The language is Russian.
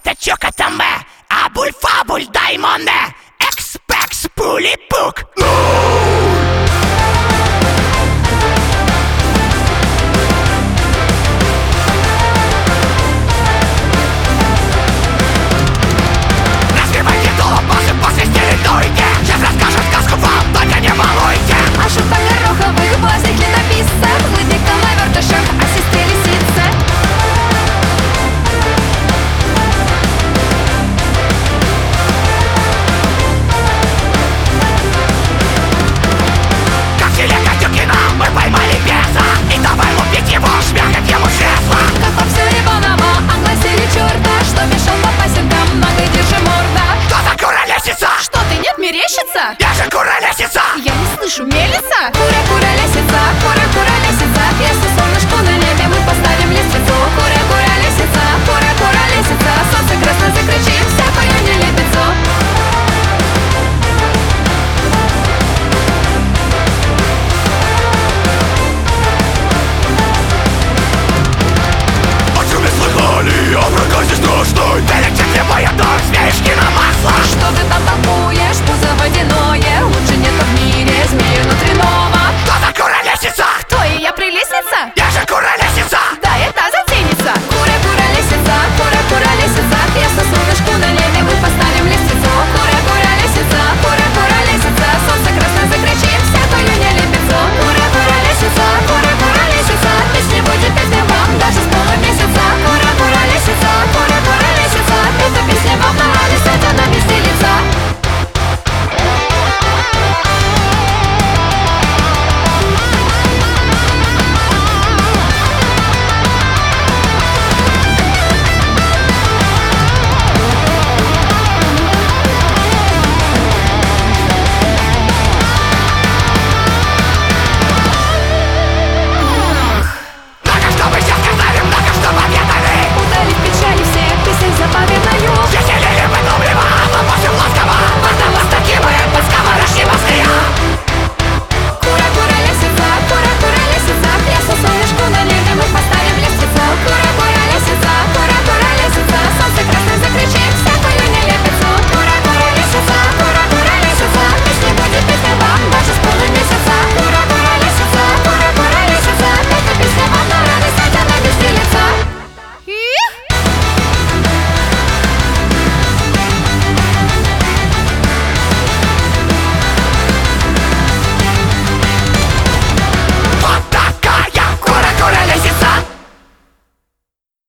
Тачока таме, абуль фабуль даймоне, экспекс пули-пук. Разбивайте тулуп, посвистели дуйте. Сейчас расскажем сказку вам, только не балуйте. О шутах гороховых, блазних летописцах, злыдниках на вертышах, о сестре лисице. Как телега Дюкина, мы поймали беса, и давай лупить его, шмякать ему жезла. Как по всю Иваново огласили черта, что мешал по пасекам, наглый держи морда. Кто за куролесица? Что ты, нет, мерещится? Я же куролесица. Я не слышу, мелится? Кура-кура лесица, кура-кура лесица.